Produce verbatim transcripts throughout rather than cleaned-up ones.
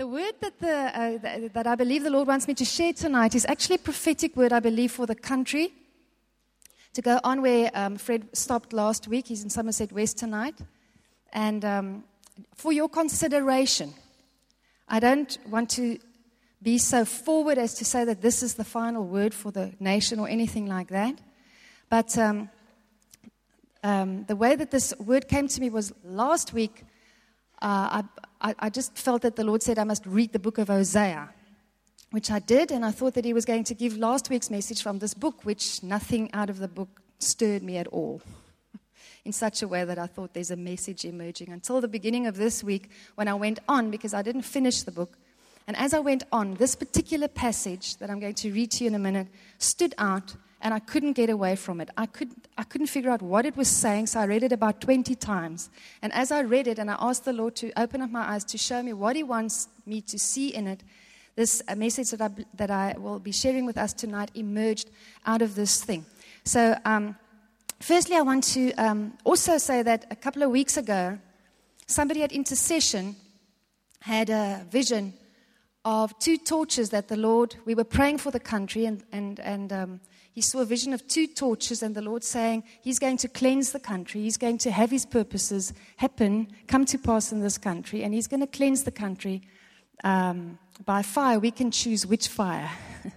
The word that, the, uh, that, that I believe the Lord wants me to share tonight is actually a prophetic word, I believe, for the country. To go on where um, Fred stopped last week. He's in Somerset West tonight. And um, for your consideration, I don't want to be so forward as to say that this is the final word for the nation or anything like that. But um, um, the way that this word came to me was last week, uh, I, I just felt that the Lord said I must read the book of Hosea, which I did, and I thought that he was going to give last week's message from this book, which nothing out of the book stirred me at all, in such a way that I thought there's a message emerging. Until the beginning of this week, when I went on, because I didn't finish the book, and as I went on, this particular passage that I'm going to read to you in a minute stood out, and I couldn't get away from it. I couldn't, I couldn't figure out what it was saying, so I read it about twenty times. And as I read it, and I asked the Lord to open up my eyes to show me what he wants me to see in it, this message that I, that I will be sharing with us tonight emerged out of this thing. So, um, firstly, I want to um, also say that a couple of weeks ago, somebody at Intercession had a vision of two torches that the Lord, we were praying for the country, and, and, and um, he saw a vision of two torches, and the Lord saying, he's going to cleanse the country, he's going to have his purposes happen, come to pass in this country, and he's going to cleanse the country um, by fire. We can choose which fire.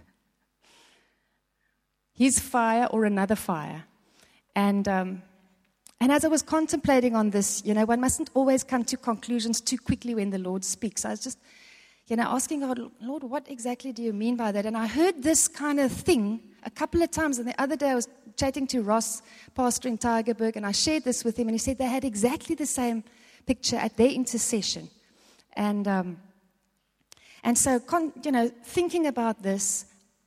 His fire or another fire. And um, and as I was contemplating on this, you know, one mustn't always come to conclusions too quickly when the Lord speaks. I was just, you know, asking God, Lord, what exactly do you mean by that? And I heard this kind of thing a couple of times. And the other day I was chatting to Ross, pastor in Tygerberg, and I shared this with him. And he said they had exactly the same picture at their intercession. And um, and so, con- you know, thinking about this,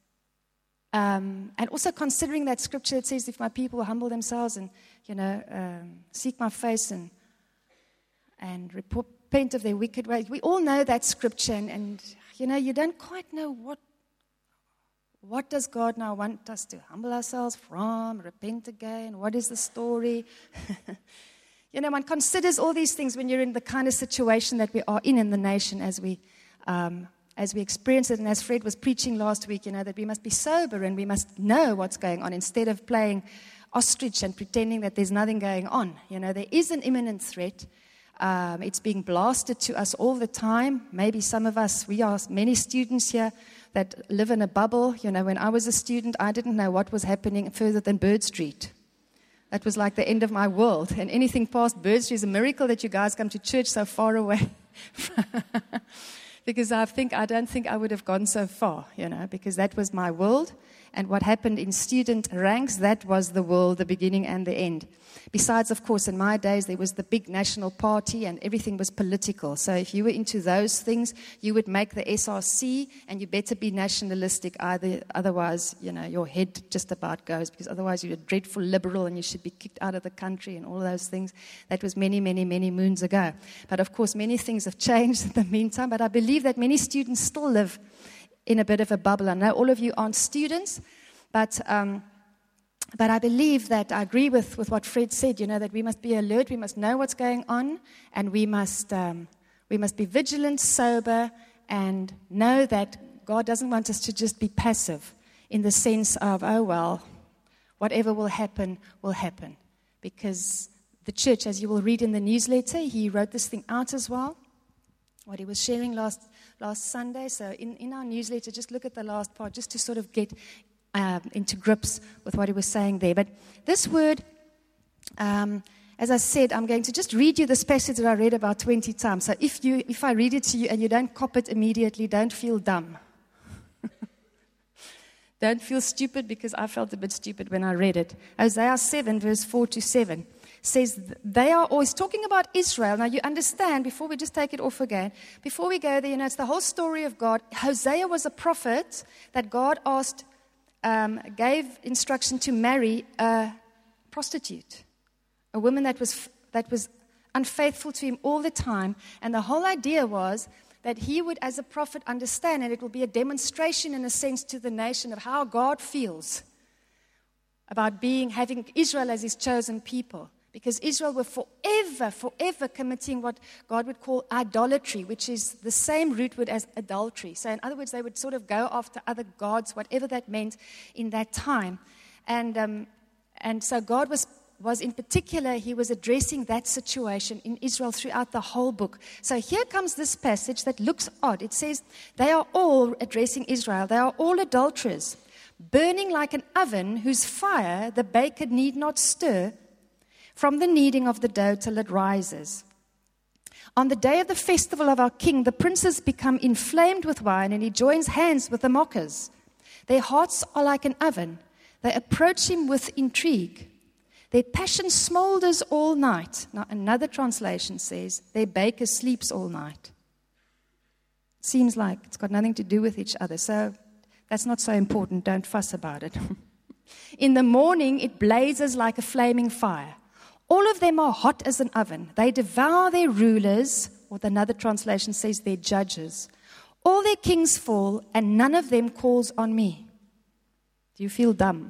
Um, and also considering that scripture that says, if my people will humble themselves and, you know, um, seek my face and and repent of their wicked ways. We all know that scripture, and, and, you know, you don't quite know what, what does God now want us to humble ourselves from, repent again, what is the story? You know, one considers all these things when you're in the kind of situation that we are in in the nation as we um as we experience it, and as Fred was preaching last week, you know, that we must be sober and we must know what's going on instead of playing ostrich and pretending that there's nothing going on. You know, there is an imminent threat. Um, it's being blasted to us all the time. Maybe some of us, we are many students here that live in a bubble. You know, when I was a student, I didn't know what was happening further than Bird Street. That was like the end of my world. And anything past Bird Street is a miracle that you guys come to church so far away. Because I think I don't think I would have gone so far, you know, because that was my world. And what happened in student ranks, that was the world, the beginning and the end. Besides, of course, in my days, there was the big national party and everything was political. So if you were into those things, you would make the S R C and you better be nationalistic. Either, otherwise, you know, your head just about goes, because otherwise you're a dreadful liberal and you should be kicked out of the country and all those things. That was many, many, many moons ago. But of course, many things have changed in the meantime. But I believe that many students still live in a bit of a bubble. I know all of you aren't students, but um, but I believe that I agree with, with what Fred said, you know, that we must be alert, we must know what's going on, and we must um, we must be vigilant, sober, and know that God doesn't want us to just be passive in the sense of, oh, well, whatever will happen, will happen. Because the church, as you will read in the newsletter, he wrote this thing out as well, what he was sharing last last Sunday. So in, in our newsletter, just look at the last part, just to sort of get um, into grips with what he was saying there. But this word, um, as I said, I'm going to just read you this passage that I read about twenty times. So if you, if I read it to you and you don't cop it immediately, don't feel dumb. Don't feel stupid, because I felt a bit stupid when I read it. Hosea seven, verse four to seven. Says they are always talking about Israel. Now you understand, before we just take it off again, before we go there, you know, it's the whole story of God. Hosea was a prophet that God asked, um, gave instruction to marry a prostitute, a woman that was that was unfaithful to him all the time. And the whole idea was that he would, as a prophet, understand, and it will be a demonstration in a sense to the nation of how God feels about being, having Israel as his chosen people. Because Israel were forever, forever committing what God would call idolatry, which is the same root word as adultery. So in other words, they would sort of go after other gods, whatever that meant in that time. And um, and so God was, was in particular, he was addressing that situation in Israel throughout the whole book. So here comes this passage that looks odd. It says, they are all addressing Israel. They are all adulterers, burning like an oven whose fire the baker need not stir, from the kneading of the dough till it rises. On the day of the festival of our king, the princes become inflamed with wine, and he joins hands with the mockers. Their hearts are like an oven. They approach him with intrigue. Their passion smolders all night. Now, another translation says, their baker sleeps all night. Seems like it's got nothing to do with each other, so that's not so important. Don't fuss about it. In the morning, it blazes like a flaming fire. All of them are hot as an oven. They devour their rulers, or another translation says their judges. All their kings fall, and none of them calls on me. Do you feel dumb?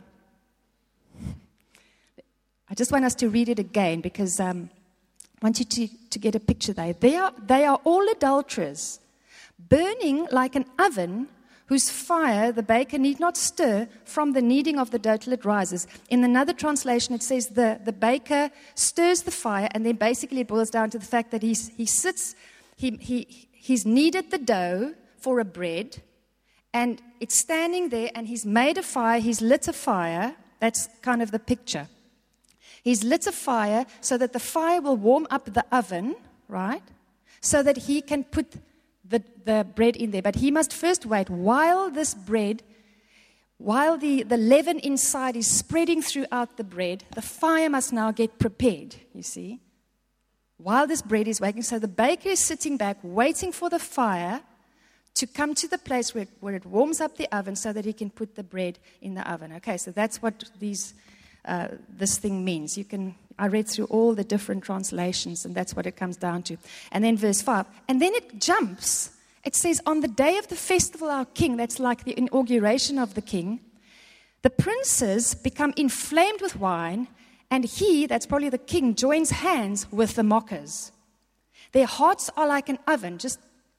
I just want us to read it again because um, I want you to, to get a picture there. They are, they are all adulterers, burning like an oven whose fire the baker need not stir, from the kneading of the dough till it rises. In another translation, it says the, the baker stirs the fire, and then basically it boils down to the fact that he's, he sits, he, he, he's kneaded the dough for a bread, and it's standing there, and he's made a fire, he's lit a fire. That's kind of the picture. He's lit a fire so that the fire will warm up the oven, right? So that he can put The, the bread in there. But he must first wait while this bread, while the, the leaven inside is spreading throughout the bread, the fire must now get prepared, you see. While this bread is waiting, so the baker is sitting back, waiting for the fire to come to the place where, where it warms up the oven so that he can put the bread in the oven. Okay, so that's what these uh, this thing means. You can... I read through all the different translations, and that's what it comes down to. And then verse five. And then it jumps. It says, on the day of the festival of our king, that's like the inauguration of the king, the princes become inflamed with wine, and he, that's probably the king, joins hands with the mockers. Their hearts are like an oven. Just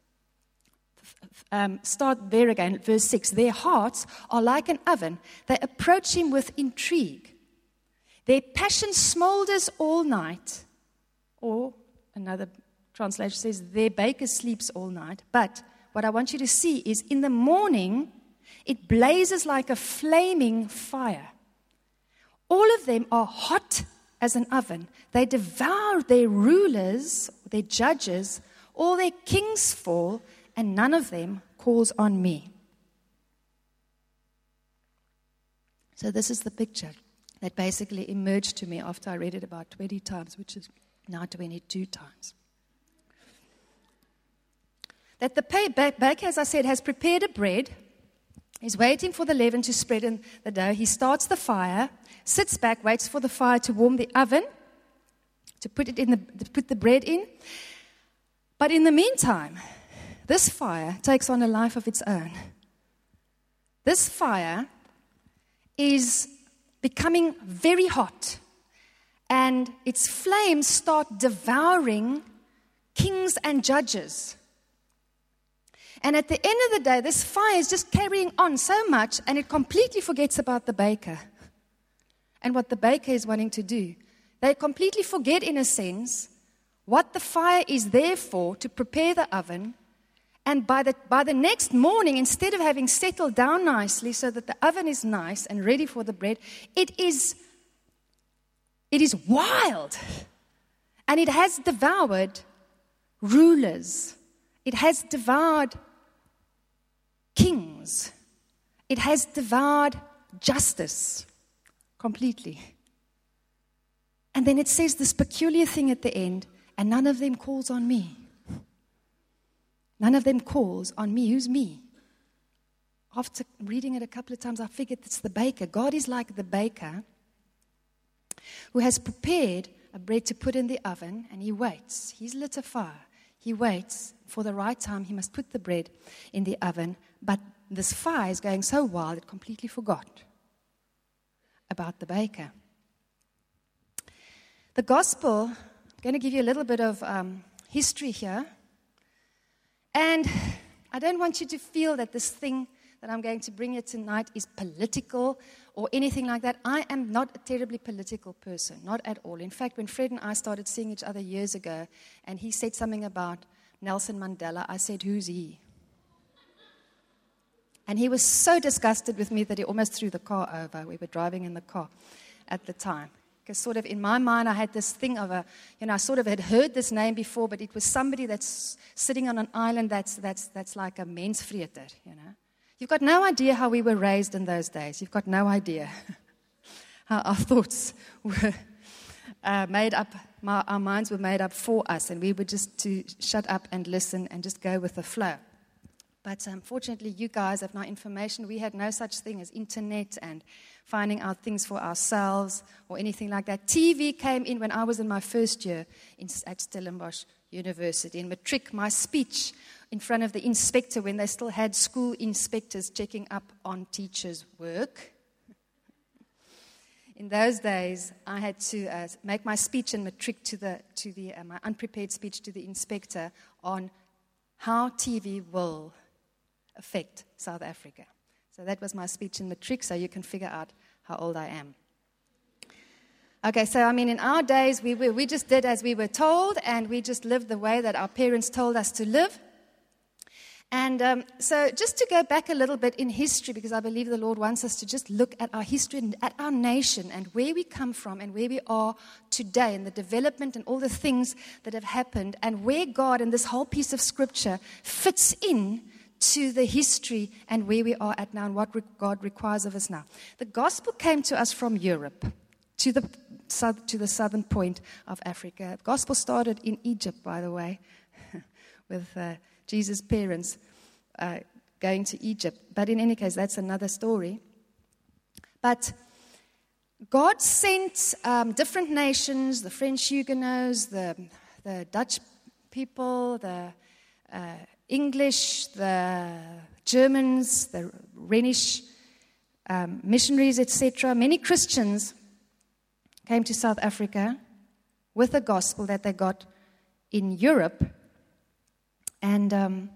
um, start there again, verse six. Their hearts are like an oven. They approach him with intrigue. Their passion smolders all night. Or another translation says, their baker sleeps all night. But what I want you to see is in the morning, it blazes like a flaming fire. All of them are hot as an oven. They devour their rulers, their judges. All their kings fall, and none of them calls on me. So this is the picture that basically emerged to me after I read it about twenty times, which is now twenty-two times. That the baker, as I said, has prepared a bread. He's waiting for the leaven to spread in the dough. He starts the fire, sits back, waits for the fire to warm the oven, to put it in the to put the bread in. But in the meantime, this fire takes on a life of its own. This fire is becoming very hot, and its flames start devouring kings and judges. And at the end of the day, this fire is just carrying on so much, and it completely forgets about the baker and what the baker is wanting to do. They completely forget, in a sense, what the fire is there for, to prepare the oven. And by the, by the next morning, instead of having settled down nicely so that the oven is nice and ready for the bread, it is, it is wild. And it has devoured rulers. It has devoured kings. It has devoured justice completely. And then it says this peculiar thing at the end, and none of them calls on me. None of them calls on me. Who's me? After reading it a couple of times, I figured it's the baker. God is like the baker who has prepared a bread to put in the oven, and he waits. He's lit a fire. He waits for the right time. He must put the bread in the oven. But this fire is going so wild, it completely forgot about the baker. The gospel, I'm going to give you a little bit of um, history here. And I don't want you to feel that this thing that I'm going to bring you tonight is political or anything like that. I am not a terribly political person, not at all. In fact, when Fred and I started seeing each other years ago, and he said something about Nelson Mandela, I said, who's he? And he was so disgusted with me that he almost threw the car over. We were driving in the car at the time. Because sort of in my mind, I had this thing of a, you know, I sort of had heard this name before, but it was somebody that's sitting on an island that's that's that's like a mensvreter, you know. You've got no idea how we were raised in those days. You've got no idea how our thoughts were uh, made up, my, our minds were made up for us, and we were just to shut up and listen and just go with the flow. But unfortunately, um, you guys have no information. We had no such thing as internet and finding out things for ourselves or anything like that. T V came in when I was in my first year in, at Stellenbosch University. In matric, my speech in front of the inspector when they still had school inspectors checking up on teachers' work. In those days, I had to uh, make my speech in matric to the to the uh, my unprepared speech to the inspector on how T V will affect South Africa. So that was my speech in matric, so you can figure out how old I am. Okay, so I mean, in our days, we were, we just did as we were told, and we just lived the way that our parents told us to live. And um, so just to go back a little bit in history, because I believe the Lord wants us to just look at our history and at our nation and where we come from and where we are today and the development and all the things that have happened and where God and this whole piece of scripture fits in to the history and where we are at now and what God requires of us now. The gospel came to us from Europe, to the south, to the southern point of Africa. The gospel started in Egypt, by the way, with uh, Jesus' parents uh, going to Egypt. But in any case, that's another story. But God sent um, different nations, the French Huguenots, the, the Dutch people, the uh, English, the Germans, the Rhenish um, missionaries, et cetera. Many Christians came to South Africa with the gospel that they got in Europe. And um,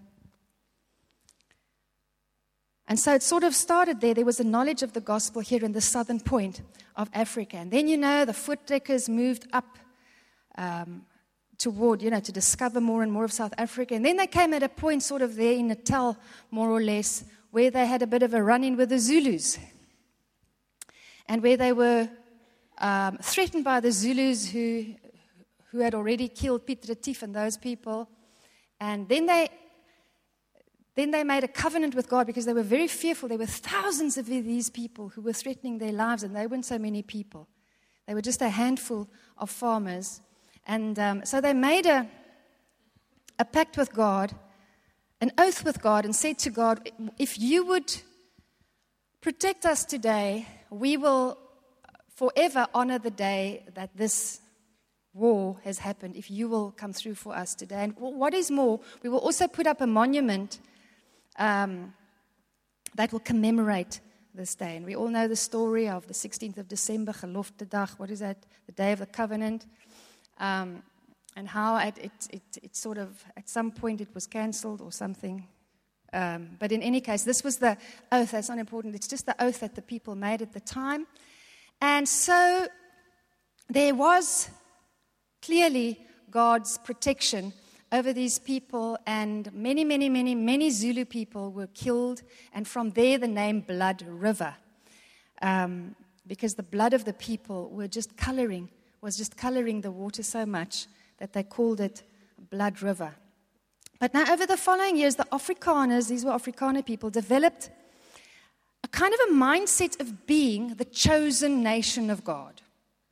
and so it sort of started there. There was a knowledge of the gospel here in the southern point of Africa. And then, you know, the Voortrekkers moved up um toward, you know, to discover more and more of South Africa. And then they came at a point sort of there in Natal, more or less, where they had a bit of a run-in with the Zulus. And where they were um, threatened by the Zulus who who had already killed Piet Retief and those people. And then they then they made a covenant with God because they were very fearful. There were thousands of these people who were threatening their lives, and they weren't so many people. They were just a handful of farmers. And um, so they made a, a pact with God, an oath with God, and said to God, if you would protect us today, we will forever honor the day that this war has happened, if you will come through for us today. And what is more, we will also put up a monument um, that will commemorate this day. And we all know the story of the sixteenth of December, Geloftedag, what is that, the Day of the Covenant. Um, and how it, it, it, it sort of, at some point it was cancelled or something. Um, but in any case, this was the oath. That's not important. It's just the oath that the people made at the time. And so there was clearly God's protection over these people, and many, many, many, many Zulu people were killed. And from there, the name Blood River, um, because the blood of the people were just coloring was just coloring the water so much that they called it Blood River. But now over the following years, the Afrikaners, these were Afrikaner people, developed a kind of a mindset of being the chosen nation of God.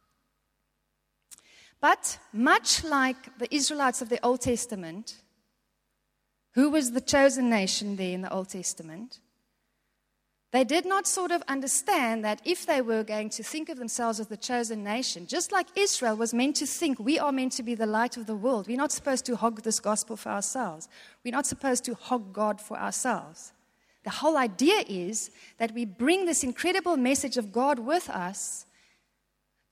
But much like the Israelites of the Old Testament, who was the chosen nation there in the Old Testament, they did not sort of understand that if they were going to think of themselves as the chosen nation, just like Israel was meant to think, we are meant to be the light of the world. We're not supposed to hog this gospel for ourselves. We're not supposed to hog God for ourselves. The whole idea is that we bring this incredible message of God with us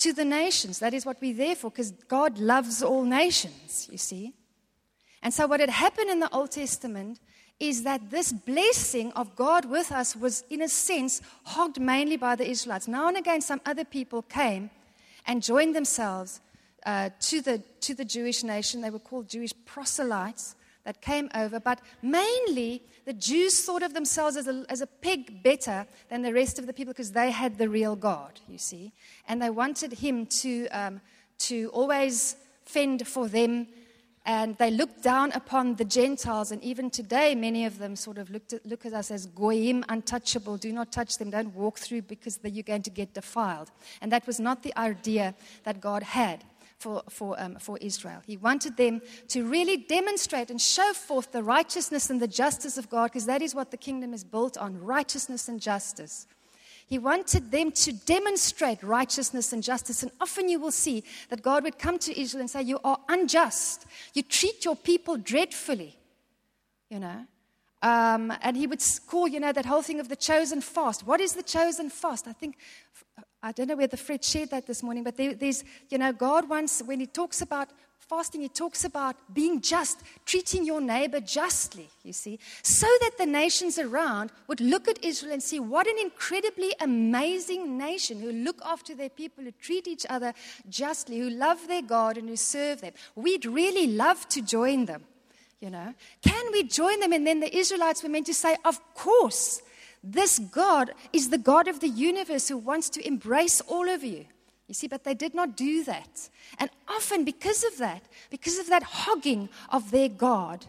to the nations. That is what we're there for, because God loves all nations, you see. And so what had happened in the Old Testament is that this blessing of God with us was, in a sense, hogged mainly by the Israelites. Now and again, some other people came and joined themselves uh, to the to the Jewish nation. They were called Jewish proselytes that came over. But mainly, the Jews thought of themselves as a, as a peg better than the rest of the people because they had the real God, you see. And they wanted him to um, to always fend for them. And they looked down upon the Gentiles, and even today, many of them sort of looked at, look at us as goyim, untouchable. Do not touch them. Don't walk through because you're going to get defiled. And that was not the idea that God had for for um, for Israel. He wanted them to really demonstrate and show forth the righteousness and the justice of God, because that is what the kingdom is built on: righteousness and justice. He wanted them to demonstrate righteousness and justice. And often you will see that God would come to Israel and say, you are unjust. You treat your people dreadfully, you know. Um, and he would call, you know, that whole thing of the chosen fast. What is the chosen fast? I think, I don't know whether Fred shared that this morning, but there, there's, you know, God wants, when he talks about fasting, he talks about being just, treating your neighbor justly, you see, so that the nations around would look at Israel and see what an incredibly amazing nation who look after their people, who treat each other justly, who love their God and who serve them. We'd really love to join them, you know. Can we join them? And then the Israelites were meant to say, of course, this God is the God of the universe who wants to embrace all of you. You see, but they did not do that. And often because of that, because of that hogging of their God,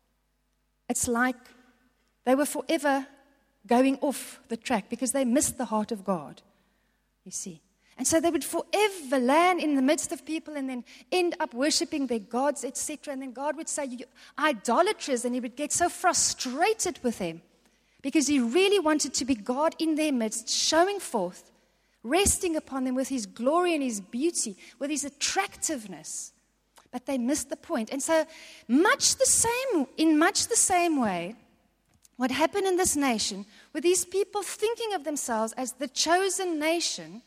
it's like they were forever going off the track because they missed the heart of God, you see. And so they would forever land in the midst of people and then end up worshiping their gods, et cetera. And then God would say, you idolaters, and he would get so frustrated with them because he really wanted to be God in their midst, showing forth, resting upon them with his glory and his beauty, with his attractiveness. But they missed the point. And so much the same, in much the same way, what happened in this nation, with these people thinking of themselves as the chosen nation,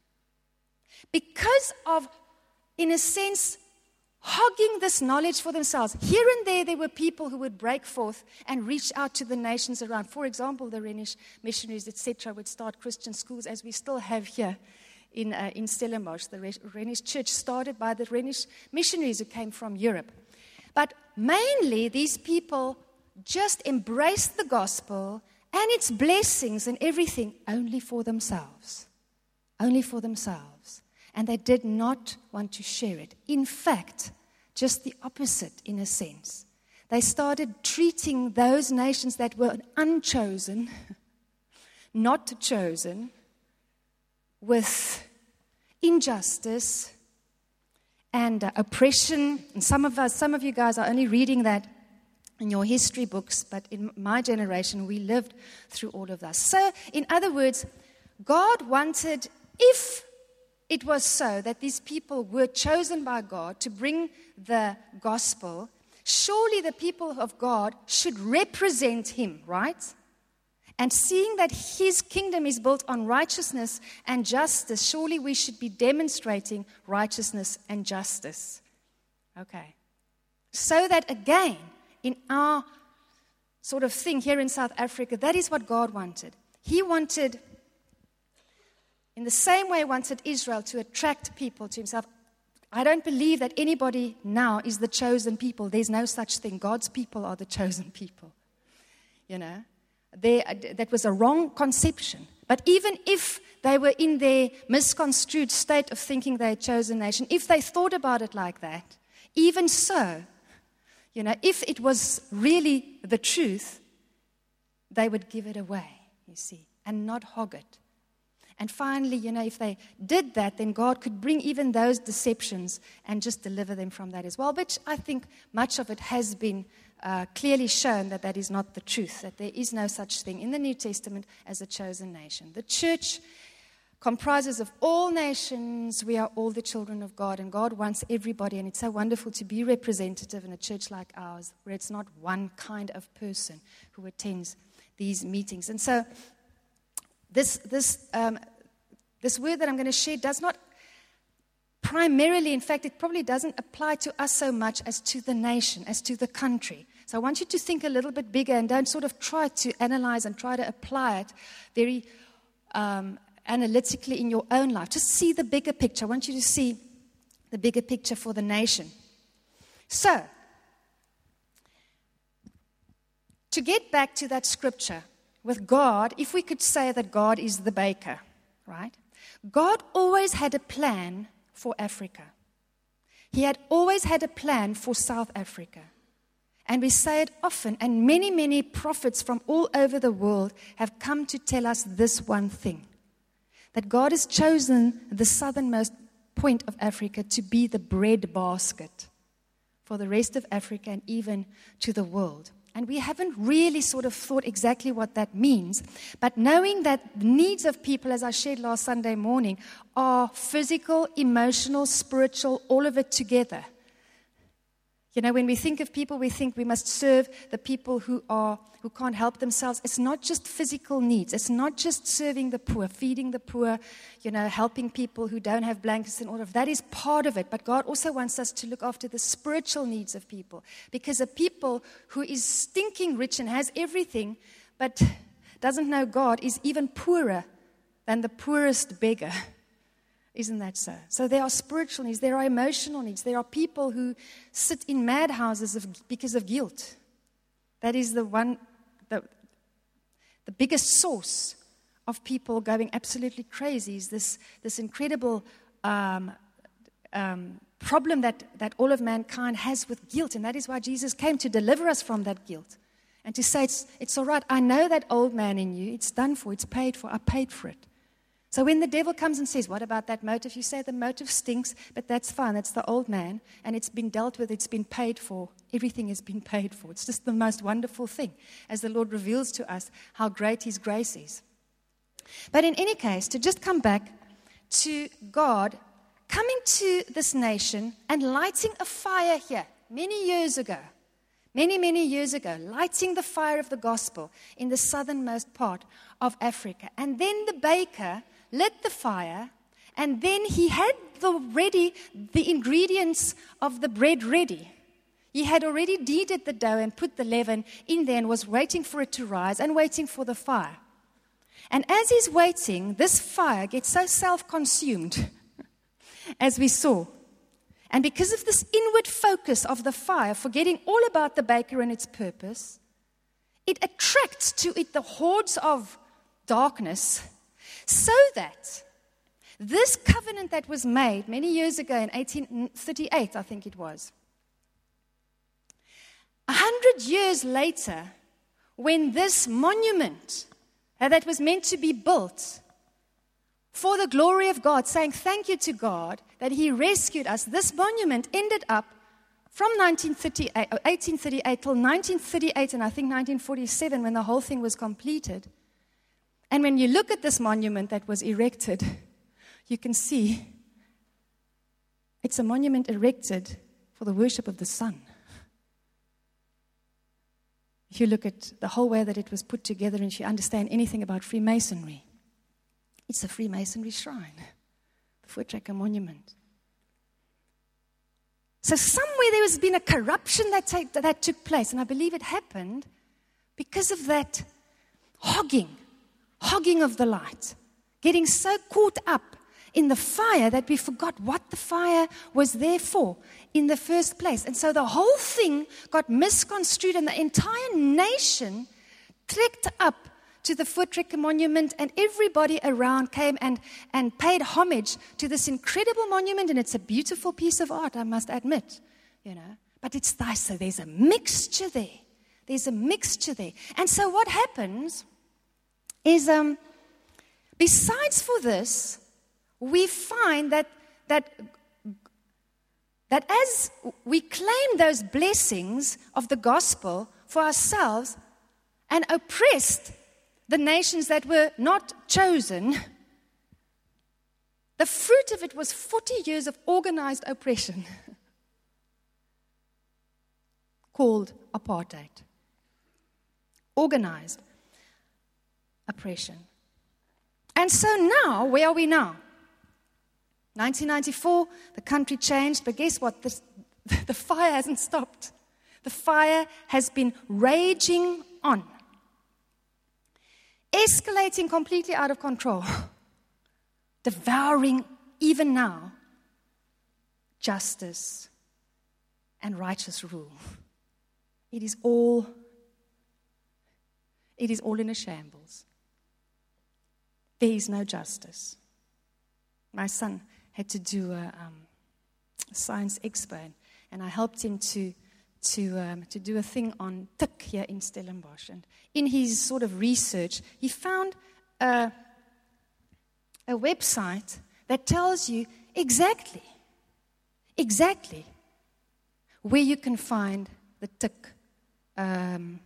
because of, in a sense, hogging this knowledge for themselves. Here and there, there were people who would break forth and reach out to the nations around. For example, the Rhenish missionaries, et cetera, would start Christian schools, as we still have here in uh, in Stellenbosch. The Rhenish church started by the Rhenish missionaries who came from Europe. But mainly, these people just embraced the gospel and its blessings and everything only for themselves. Only for themselves. And they did not want to share it. In fact, just the opposite in a sense. They started treating those nations that were unchosen, not chosen, with injustice and uh, oppression. And some of us, some of you guys are only reading that in your history books, but in my generation, we lived through all of that. So, in other words, God wanted, if it was so that these people were chosen by God to bring the gospel, surely the people of God should represent him, right? And seeing that his kingdom is built on righteousness and justice, surely we should be demonstrating righteousness and justice. Okay. So that again, in our sort of thing here in South Africa, that is what God wanted. He wanted, in the same way, wanted Israel to attract people to himself. I don't believe that anybody now is the chosen people. There's no such thing. God's people are the chosen people. You know, there, that was a wrong conception. But even if they were in their misconstrued state of thinking they're a chosen nation, if they thought about it like that, even so, you know, if it was really the truth, they would give it away, you see, and not hog it. And finally, you know, if they did that, then God could bring even those deceptions and just deliver them from that as well, which I think much of it has been uh, clearly shown that that is not the truth, that there is no such thing in the New Testament as a chosen nation. The church comprises of all nations. We are all the children of God, and God wants everybody, and it's so wonderful to be representative in a church like ours, where it's not one kind of person who attends these meetings. And so This this um, this word that I'm going to share does not primarily, in fact, it probably doesn't apply to us so much as to the nation, as to the country. So I want you to think a little bit bigger and don't sort of try to analyze and try to apply it very um, analytically in your own life. Just see the bigger picture. I want you to see the bigger picture for the nation. So, to get back to that scripture, with God, if we could say that God is the baker, right? God always had a plan for Africa. He had always had a plan for South Africa. And we say it often, and many, many prophets from all over the world have come to tell us this one thing, that God has chosen the southernmost point of Africa to be the bread basket for the rest of Africa and even to the world. And we haven't really sort of thought exactly what that means. But knowing that the needs of people, as I shared last Sunday morning, are physical, emotional, spiritual, all of it together. You know, when we think of people, we think we must serve the people who are who can't help themselves. It's not just physical needs. It's not just serving the poor, feeding the poor, you know, helping people who don't have blankets and all of that is part of it. But God also wants us to look after the spiritual needs of people. Because a people who is stinking rich and has everything, but doesn't know God, is even poorer than the poorest beggar. Isn't that so? So there are spiritual needs, there are emotional needs, there are people who sit in madhouses of, because of guilt. That is the one, the, the biggest source of people going absolutely crazy is this, this incredible um, um, problem that, that all of mankind has with guilt. And that is why Jesus came, to deliver us from that guilt. And to say, it's, it's all right, I know that old man in you, it's done for, it's paid for, I paid for it. So when the devil comes and says, what about that motive? You say the motive stinks, but that's fine. That's the old man, and it's been dealt with. It's been paid for. Everything has been paid for. It's just the most wonderful thing as the Lord reveals to us how great His grace is. But in any case, to just come back to God coming to this nation and lighting a fire here many years ago, many, many years ago, lighting the fire of the gospel in the southernmost part of Africa. And then the baker lit the fire, and then he had the ready the ingredients of the bread ready. He had already kneaded the dough and put the leaven in there and was waiting for it to rise and waiting for the fire. And as he's waiting, this fire gets so self-consumed, as we saw. And because of this inward focus of the fire, forgetting all about the baker and its purpose, it attracts to it the hordes of darkness, so that this covenant that was made many years ago in eighteen thirty-eight, I think it was, a hundred years later, when this monument that was meant to be built for the glory of God, saying thank you to God that He rescued us, this monument ended up from nineteen thirty-eight, eighteen thirty-eight till nineteen thirty-eight, and I think nineteen forty-seven, when the whole thing was completed. And when you look at this monument that was erected, you can see it's a monument erected for the worship of the sun. If you look at the whole way that it was put together, and if you understand anything about Freemasonry, it's a Freemasonry shrine, the Voortrekker Monument. So somewhere there has been a corruption that, take, that took place, and I believe it happened because of that hogging, hogging of the light, getting so caught up in the fire that we forgot what the fire was there for in the first place. And so the whole thing got misconstrued, and the entire nation trekked up to the Voortrekker Monument, and everybody around came and, and paid homage to this incredible monument. And it's a beautiful piece of art, I must admit, you know. But it's nice, so there's a mixture there. There's a mixture there. And so what happens is, um, besides for this, we find that that that as we claim those blessings of the gospel for ourselves and oppressed the nations that were not chosen, the fruit of it was forty years of organized oppression called apartheid. Organized oppression. And so now, where are we now? nineteen ninety-four, the country changed, but guess what? The, the fire hasn't stopped. The fire has been raging on, escalating completely out of control, devouring even now justice and righteous rule. It is all, it is all in a shambles. There is no justice. My son had to do a um, science expo, and I helped him to to um, to do a thing on tik here in Stellenbosch. And in his sort of research, he found a, a website that tells you exactly, exactly where you can find the tik. Um,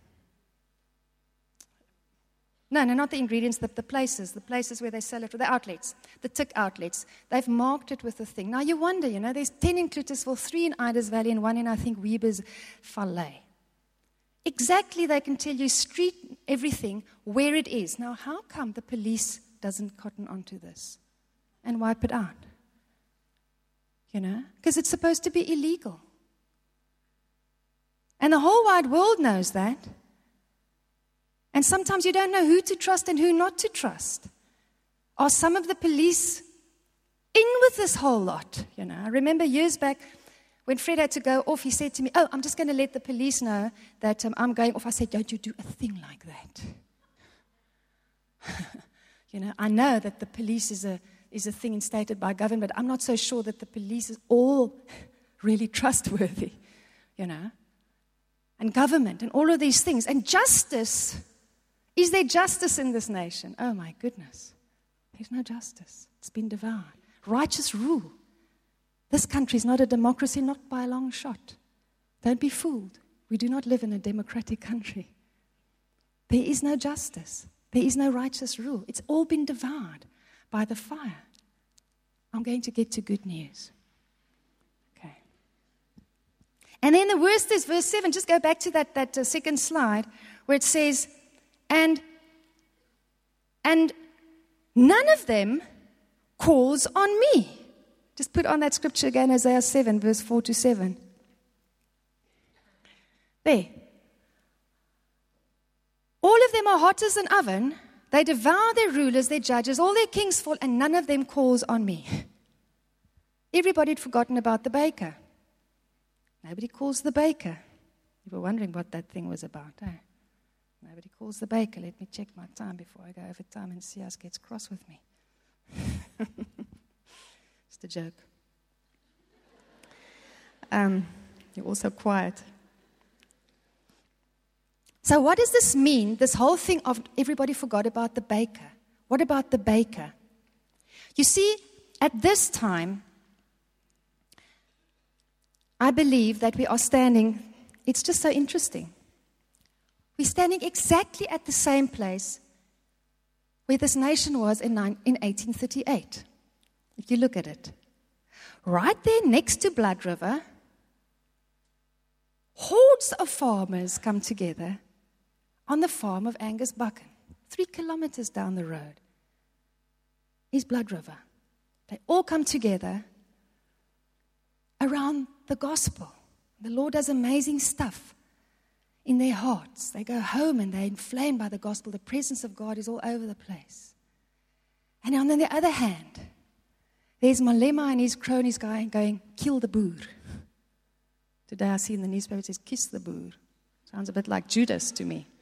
No, no, not the ingredients, the, the places, the places where they sell it, the outlets, the tik outlets. They've marked it with the thing. Now you wonder, you know, there's ten in Clutisville, three in Ida's Valley, and one in, I think, Weber's Valley. Exactly, they can tell you street, everything, where it is. Now, how come the police doesn't cotton onto this and wipe it out? You know, because it's supposed to be illegal. And the whole wide world knows that. And sometimes you don't know who to trust and who not to trust. Are some of the police in with this whole lot? You know, I remember years back when Fred had to go off, he said to me, oh, I'm just going to let the police know that um, I'm going off. I said, don't you do a thing like that. You know, I know that the police is a, is a thing instated by government, but I'm not so sure that the police is all really trustworthy, you know. And government and all of these things. And justice. Is there justice in this nation? Oh my goodness. There's no justice. It's been devoured. Righteous rule. This country is not a democracy, not by a long shot. Don't be fooled. We do not live in a democratic country. There is no justice. There is no righteous rule. It's all been devoured by the fire. I'm going to get to good news. Okay. And then the worst is verse seven. Just go back to that, that uh, second slide where it says, And, and none of them calls on me. Just put on that scripture again, Isaiah seven, verse four to seven. There. All of them are hot as an oven. They devour their rulers, their judges, all their kings fall, and none of them calls on me. Everybody had forgotten about the baker. Nobody calls the baker. You were wondering what that thing was about, eh? Nobody calls the baker. Let me check my time before I go over time and see us gets cross with me. Just a joke. Um, you're also quiet. So what does this mean, this whole thing of everybody forgot about the baker? What about the baker? You see, at this time, I believe that we are standing, it's just so interesting. We're standing exactly at the same place where this nation was in eighteen thirty-eight. If you look at it. Right there next to Blood River, hordes of farmers come together on the farm of Angus Buchan. Three kilometers down the road is Blood River. They all come together around the gospel. The Lord does amazing stuff in their hearts. They go home and they're inflamed by the gospel. The presence of God is all over the place. And on the other hand, there's Malema and his cronies guy going, kill the boer. Today I see in the newspaper it says, kiss the boer. Sounds a bit like Judas to me.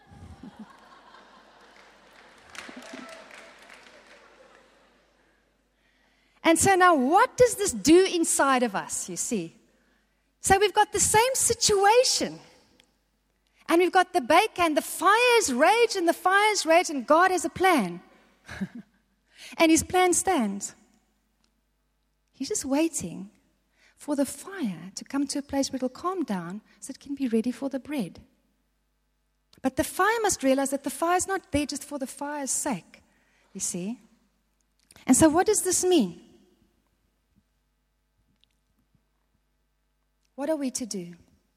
And so now what does this do inside of us, you see? So we've got the same situation. And we've got the baker, and the fires rage, and the fires rage, and God has a plan. And his plan stands. He's just waiting for the fire to come to a place where it'll calm down so it can be ready for the bread. But the fire must realize that the fire is not there just for the fire's sake, you see. And so what does this mean? What are we to do?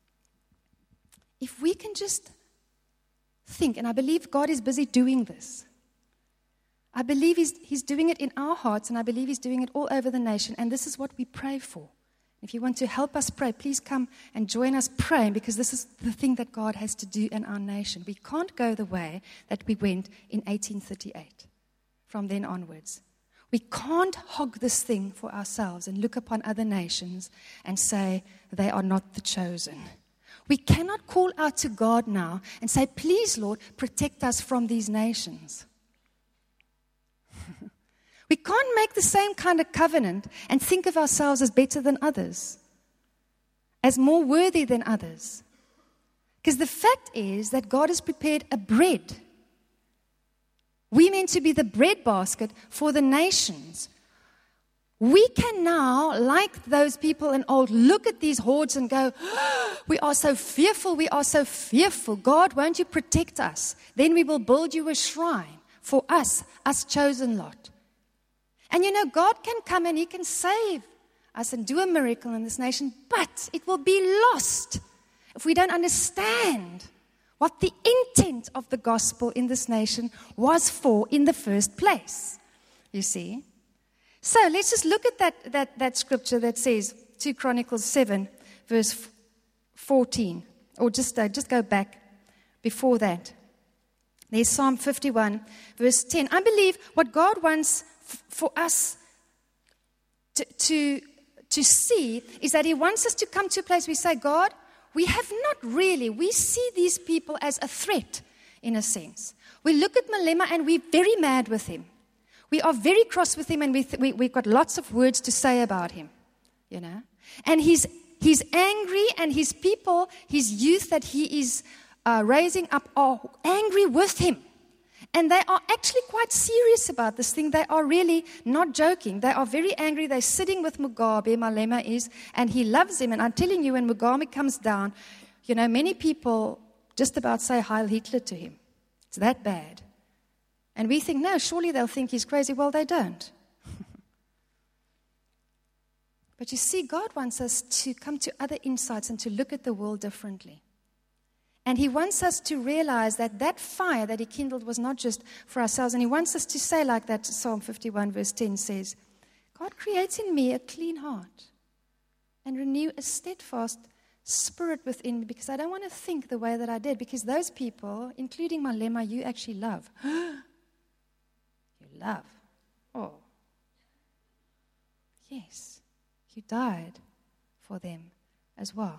If we can just think, and I believe God is busy doing this. I believe he's, he's doing it in our hearts, and I believe He's doing it all over the nation. And this is what we pray for. If you want to help us pray, please come and join us praying, because this is the thing that God has to do in our nation. We can't go the way that we went in eighteen thirty-eight from then onwards. We can't hog this thing for ourselves and look upon other nations and say they are not the chosen. We cannot call out to God now and say, please, Lord, protect us from these nations. We can't make the same kind of covenant and think of ourselves as better than others, as more worthy than others. Because the fact is that God has prepared a bread. We're meant to be the bread basket for the nations. We can now, like those people in old, look at these hordes and go, oh, we are so fearful, we are so fearful. God, won't you protect us? Then we will build you a shrine for us, us chosen lot. And you know, God can come and He can save us and do a miracle in this nation, but it will be lost if we don't understand what the intent of the gospel in this nation was for in the first place. You see? So let's just look at that, that, that scripture that says, Second Chronicles seven, verse fourteen. Or just, uh, just go back before that. There's Psalm fifty-one, verse ten. I believe what God wants f- for us to, to, to see is that He wants us to come to a place where we say, God, we have not really, we see these people as a threat in a sense. We look at Malema and we're very mad with him. We are very cross with him, and we th- we, we've got lots of words to say about him, you know. And he's, he's angry, and his people, his youth that he is uh, raising up are angry with him. And they are actually quite serious about this thing. They are really not joking. They are very angry. They're sitting with Mugabe, Malema is, and he loves him. And I'm telling you, when Mugabe comes down, you know, many people just about say Heil Hitler to him. It's that bad. And we think, no, surely they'll think he's crazy. Well, they don't. But you see, God wants us to come to other insights and to look at the world differently. And He wants us to realize that that fire that He kindled was not just for ourselves. And He wants us to say, like that Psalm fifty-one verse ten says, God, create in me a clean heart and renew a steadfast spirit within me, because I don't want to think the way that I did. Because those people, including Malema, you actually love. You love. Oh. Yes. You died for them as well.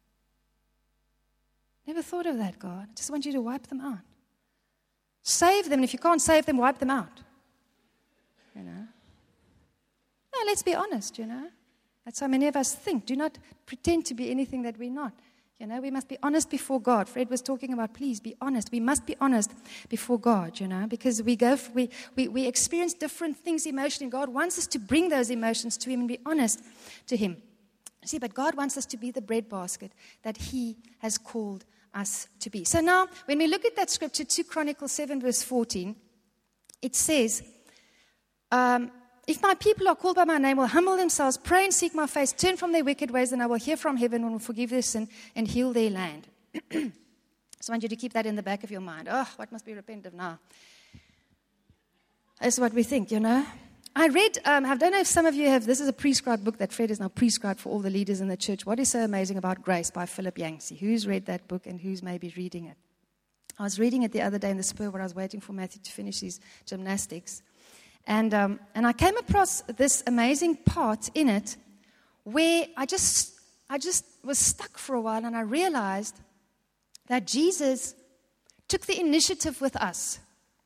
Never thought of that, God. I just want you to wipe them out. Save them, and if you can't save them, wipe them out. You know? No, let's be honest, you know. That's how many of us think. Do not pretend to be anything that we're not. You know, we must be honest before God. Fred was talking about, please be honest. We must be honest before God, you know, because we go, we, we, we experience different things emotionally. God wants us to bring those emotions to Him and be honest to Him. See, but God wants us to be the breadbasket that He has called us to be. So now, when we look at that scripture, Second Chronicles seven, verse fourteen, it says, um, if my people are called by my name, will humble themselves, pray and seek my face, turn from their wicked ways, then I will hear from heaven and will forgive their sin and heal their land. So I want you to keep that in the back of your mind. Oh, what must be repented of now? That's what we think, you know. I read, um, I don't know if some of you have, this is a prescribed book that Fred has now prescribed for all the leaders in the church. What is so amazing about grace by Philip Yancey? Who's read that book and who's maybe reading it? I was reading it the other day in the spur where I was waiting for Matthew to finish his gymnastics. And um, and I came across this amazing part in it where I just I just was stuck for a while, and I realized that Jesus took the initiative with us.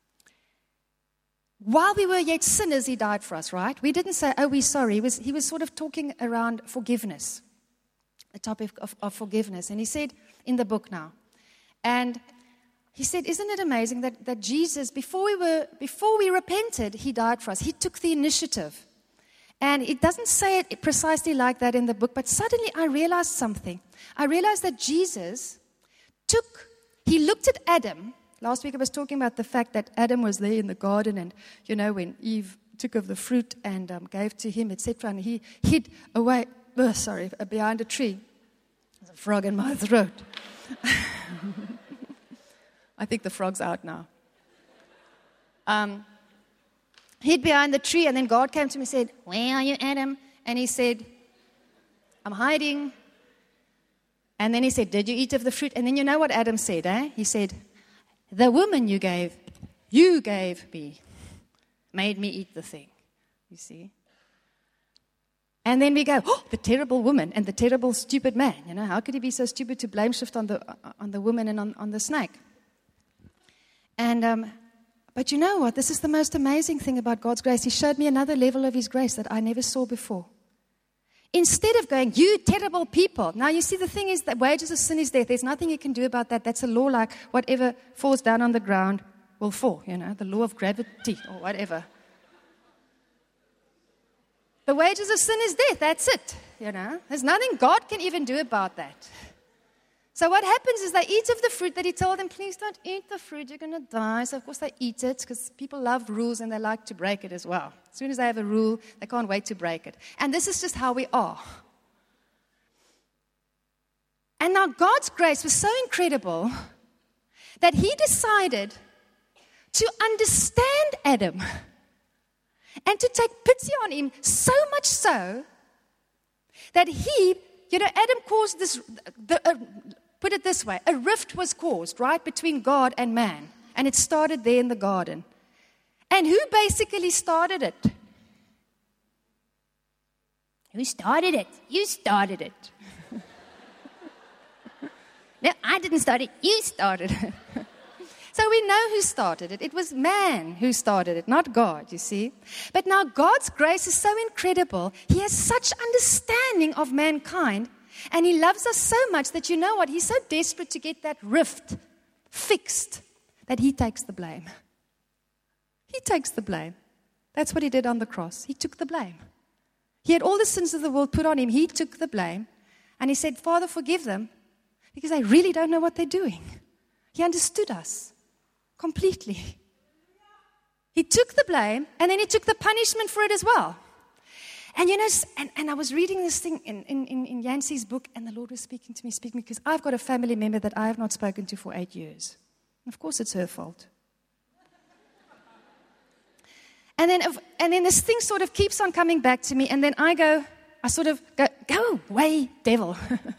While we were yet sinners, He died for us, right? We didn't say, oh, we're sorry. He was, he was sort of talking around forgiveness, the topic of, of forgiveness. And He said in the book now, and He said, isn't it amazing that, that Jesus, before we were, before we repented, He died for us. He took the initiative. And it doesn't say it precisely like that in the book, but suddenly I realized something. I realized that Jesus took, He looked at Adam. Last week I was talking about the fact that Adam was there in the garden, and, you know, when Eve took of the fruit and um, gave to him, et cetera, and he hid away, oh, sorry, behind a tree. There's a frog in my throat. I think the frog's out now. Um, hid behind the tree, and then God came to me and said, "Where are you, Adam?" And he said, "I'm hiding." And then he said, "Did you eat of the fruit?" And then you know what Adam said, eh? He said, "The woman you gave, you gave me, made me eat the thing." You see? And then we go, "Oh, the terrible woman and the terrible stupid man." You know, how could he be so stupid to blame shift on the on the woman and on, on the snake? And um, but you know what? This is the most amazing thing about God's grace. He showed me another level of His grace that I never saw before. Instead of going, "You terrible people." Now, you see, the thing is that wages of sin is death. There's nothing you can do about that. That's a law, like whatever falls down on the ground will fall, you know, the law of gravity or whatever. The wages of sin is death. That's it, you know. There's nothing God can even do about that. So what happens is they eat of the fruit that He told them, "Please don't eat the fruit, you're going to die." So of course they eat it because people love rules and they like to break it as well. As soon as they have a rule, they can't wait to break it. And this is just how we are. And now God's grace was so incredible that He decided to understand Adam and to take pity on him, so much so that he, you know, Adam caused this, the, uh, put it this way, a rift was caused, right, between God and man. And it started there in the garden. And who basically started it? Who started it? You started it. No, I didn't start it. You started it. So we know who started it. It was man who started it, not God, you see. But now God's grace is so incredible. He has such understanding of mankind, and He loves us so much that, you know what, He's so desperate to get that rift fixed that He takes the blame. He takes the blame. That's what He did on the cross. He took the blame. He had all the sins of the world put on Him. He took the blame, and He said, "Father, forgive them, because they really don't know what they're doing." He understood us completely. He took the blame, and then He took the punishment for it as well. And you know, and, and I was reading this thing in, in, in Yancey's book, and the Lord was speaking to me, speaking because I've got a family member that I have not spoken to for eight years. Of course, it's her fault. And then, and then this thing sort of keeps on coming back to me, and then I go, I sort of go, "Go away, devil."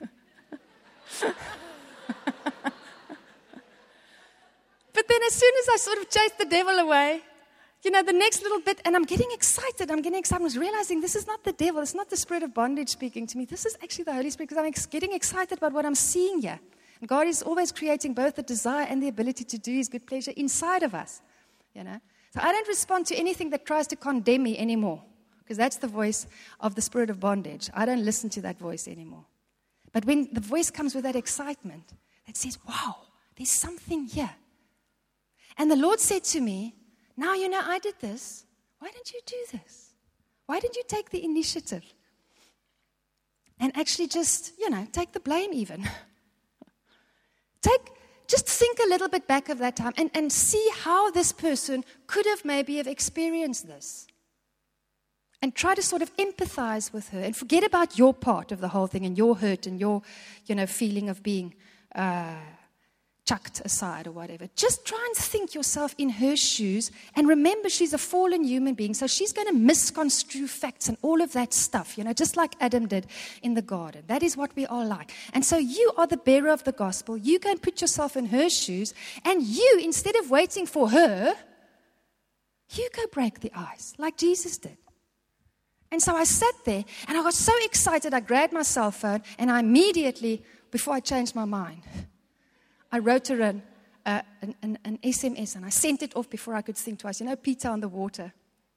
But then as soon as I sort of chased the devil away, you know, the next little bit, and I'm getting excited, I'm getting excited, I was realizing this is not the devil, it's not the spirit of bondage speaking to me, this is actually the Holy Spirit, because I'm ex- getting excited about what I'm seeing here. And God is always creating both the desire and the ability to do His good pleasure inside of us, you know. So I don't respond to anything that tries to condemn me anymore, because that's the voice of the spirit of bondage. I don't listen to that voice anymore. But when the voice comes with that excitement, that says, "Wow, there's something here." And the Lord said to me, "Now you know I did this. Why didn't you do this? Why didn't you take the initiative? And actually just, you know, take the blame even. take, just think a little bit back of that time and, and see how this person could have maybe have experienced this. And try to sort of empathize with her and forget about your part of the whole thing and your hurt and your, you know, feeling of being uh, chucked aside or whatever. Just try and think yourself in her shoes and remember she's a fallen human being, so she's going to misconstrue facts and all of that stuff, you know, just like Adam did in the garden. That is what we are like. And so you are the bearer of the gospel. You go and put yourself in her shoes, and you, instead of waiting for her, you go break the ice like Jesus did. And so I sat there, and I got so excited, I grabbed my cell phone, and I immediately, before I changed my mind, I wrote her an, uh, an, an, an S M S, and I sent it off before I could think twice. You know, Peter on the water.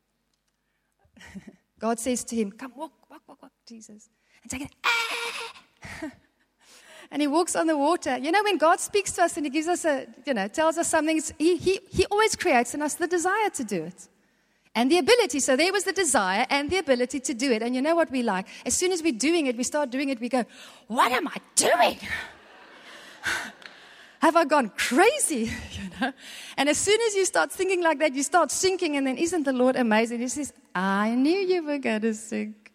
God says to him, "Come, walk, walk, walk, walk, Jesus." And take it, ah! And he walks on the water. You know, when God speaks to us and He gives us a, you know, tells us something, he, he, he always creates in us the desire to do it. And the ability. So there was the desire and the ability to do it. And you know what we like? As soon as we're doing it, we start doing it, we go, "What am I doing? Have I gone crazy?" You know? And as soon as you start thinking like that, you start sinking. And then isn't the Lord amazing? He says, "I knew you were going to sink.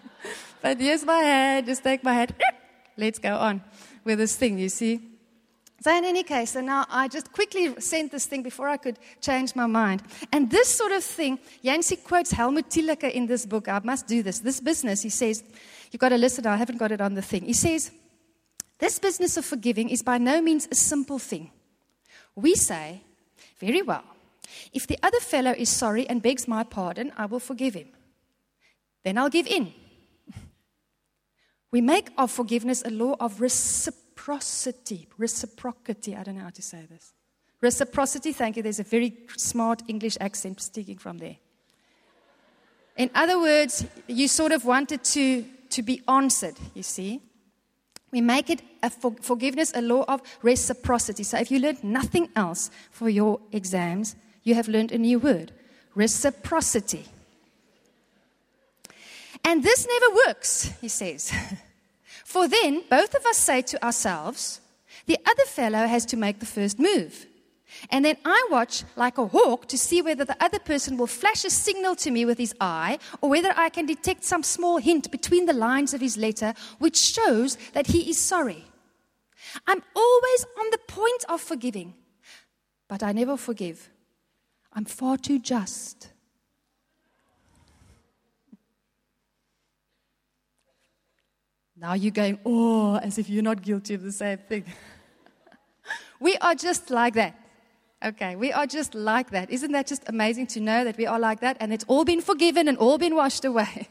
But here's my hand. Just take my hand. Let's go on with this thing, you see." So in any case, so now I just quickly sent this thing before I could change my mind. And this sort of thing, Yancey quotes Helmut Tielke in this book. I must do this. This business, he says, you've got to listen, I haven't got it on the thing. He says, this business of forgiving is by no means a simple thing. We say, very well, if the other fellow is sorry and begs my pardon, I will forgive him. Then I'll give in. We make of forgiveness a law of reciprocity. Reciprocity, I don't know how to say this. Reciprocity, thank you. There's a very smart English accent sticking from there. In other words, you sort of wanted to, to be answered, you see. We make it a for, forgiveness a law of reciprocity. So if you learned nothing else for your exams, you have learned a new word, reciprocity. And this never works, he says. For then, both of us say to ourselves, the other fellow has to make the first move. And then I watch like a hawk to see whether the other person will flash a signal to me with his eye or whether I can detect some small hint between the lines of his letter which shows that he is sorry. I'm always on the point of forgiving, but I never forgive. I'm far too just. Now you're going, oh, as if you're not guilty of the same thing. We are just like that. Okay, we are just like that. Isn't that just amazing to know that we are like that and it's all been forgiven and all been washed away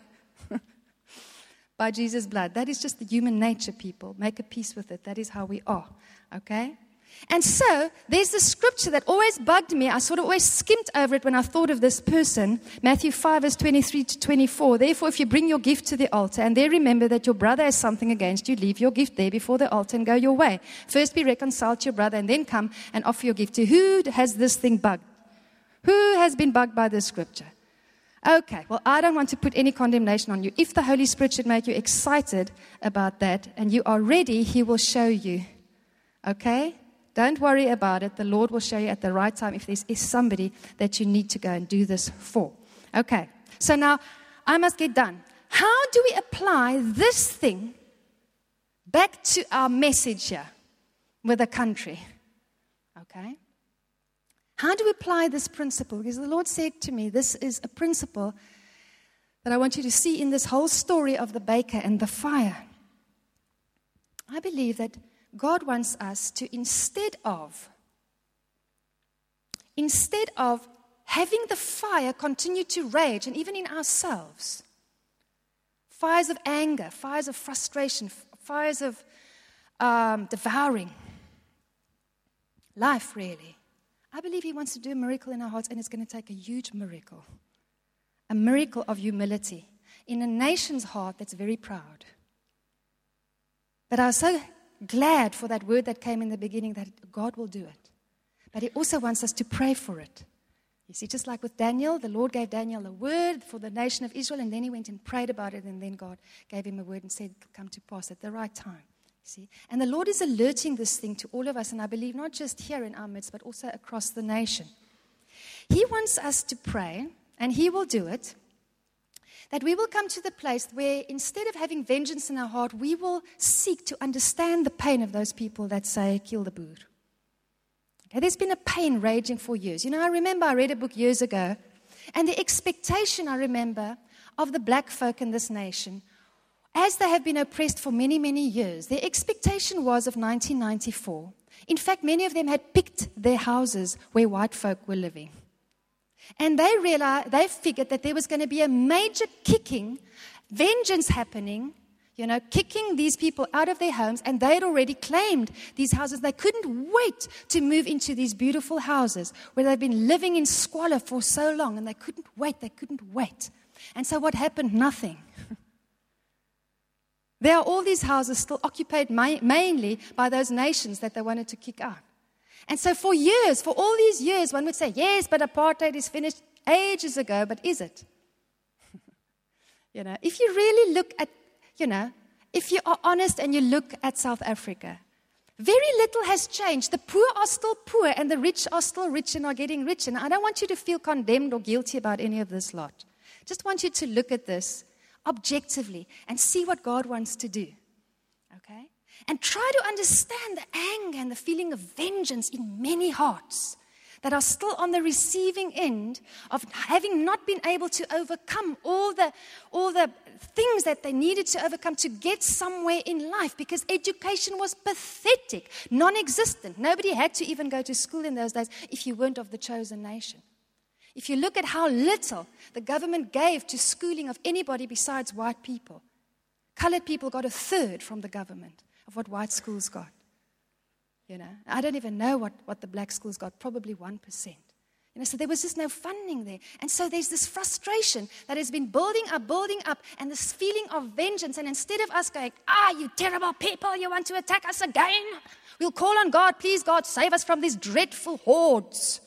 by Jesus' blood? That is just the human nature, people. Make a peace with it. That is how we are. Okay? And so, there's the scripture that always bugged me. I sort of always skimmed over it when I thought of this person. Matthew five, verse twenty-three to twenty-four. Therefore, if you bring your gift to the altar, and there remember that your brother has something against you, leave your gift there before the altar and go your way. First be reconciled to your brother, and then come and offer your gift to who has this thing bugged? Who has been bugged by this scripture? Okay, well, I don't want to put any condemnation on you. If the Holy Spirit should make you excited about that, and you are ready, He will show you. Okay? Don't worry about it. The Lord will show you at the right time if there is somebody that you need to go and do this for. Okay, so now I must get done. How do we apply this thing back to our message here with the country? Okay? How do we apply this principle? Because the Lord said to me, this is a principle that I want you to see in this whole story of the baker and the fire. I believe that God wants us to, instead of, instead of having the fire continue to rage, and even in ourselves, fires of anger, fires of frustration, fires of um, devouring life, really. I believe He wants to do a miracle in our hearts, and it's going to take a huge miracle, a miracle of humility in a nation's heart that's very proud. But I was so glad for that word that came in the beginning that God will do it. But He also wants us to pray for it. You see, just like with Daniel, the Lord gave Daniel a word for the nation of Israel, and then he went and prayed about it, and then God gave him a word and said, come to pass at the right time. See? And the Lord is alerting this thing to all of us, and I believe not just here in our midst, but also across the nation. He wants us to pray, and He will do it, that we will come to the place where instead of having vengeance in our heart, we will seek to understand the pain of those people that say, kill the boer. Okay, there's been a pain raging for years. You know, I remember I read a book years ago, and the expectation, I remember, of the black folk in this nation, as they have been oppressed for many, many years, their expectation was of nineteen ninety-four. In fact, many of them had picked their houses where white folk were living. And they realized, they figured that there was going to be a major kicking, vengeance happening, you know, kicking these people out of their homes, and they had already claimed these houses. They couldn't wait to move into these beautiful houses where they've been living in squalor for so long, and they couldn't wait, they couldn't wait. And so what happened? Nothing. There are all these houses still occupied ma- mainly by those nations that they wanted to kick out. And so for years, for all these years, one would say, yes, but apartheid is finished ages ago, but is it? You know, if you really look at, you know, if you are honest and you look at South Africa, very little has changed. The poor are still poor and the rich are still rich and are getting rich. And I don't want you to feel condemned or guilty about any of this lot. Just want you to look at this objectively and see what God wants to do. Okay? And try to understand the anger and the feeling of vengeance in many hearts that are still on the receiving end of having not been able to overcome all the, all the things that they needed to overcome to get somewhere in life, because education was pathetic, non-existent. Nobody had to even go to school in those days if you weren't of the chosen nation. If you look at how little the government gave to schooling of anybody besides white people, colored people got a third from the government of what white schools got. You know, I don't even know what, what the black schools got, probably one percent. You know, so there was just no funding there. And so there's this frustration that has been building up, building up, and this feeling of vengeance. And instead of us going, ah, you terrible people, you want to attack us again? We'll call on God, please God, save us from these dreadful hordes.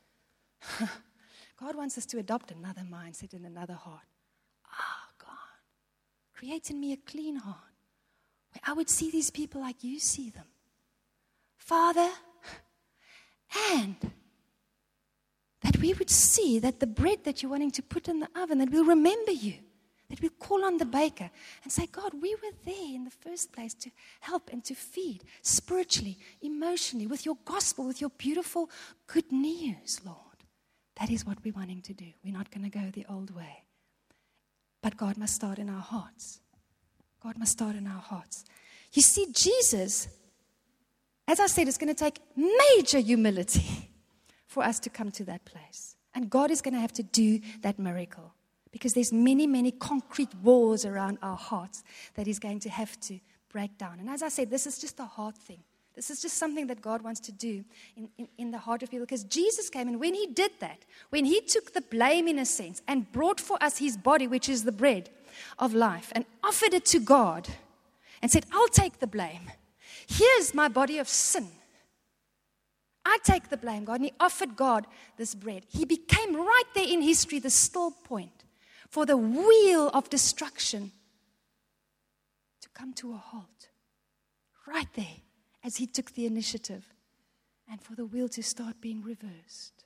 God wants us to adopt another mindset and another heart. Ah, oh, God, create in me a clean heart, where I would see these people like you see them. Father, and that we would see that the bread that you're wanting to put in the oven, that we'll remember you, that we'll call on the baker and say, God, we were there in the first place to help and to feed spiritually, emotionally, with your gospel, with your beautiful good news, Lord. That is what we're wanting to do. We're not going to go the old way. But God must start in our hearts. God must start in our hearts. You see, Jesus, as I said, it's going to take major humility for us to come to that place. And God is going to have to do that miracle, because there's many, many concrete walls around our hearts that He's going to have to break down. And as I said, this is just a heart thing. This is just something that God wants to do in, in, in the heart of people, because Jesus came, and when He did that, when He took the blame in a sense and brought for us His body, which is the bread of life, and offered it to God and said, I'll take the blame. Here's my body of sin. I take the blame, God. And He offered God this bread. He became right there in history the still point for the wheel of destruction to come to a halt. Right there, as He took the initiative, and for the wheel to start being reversed.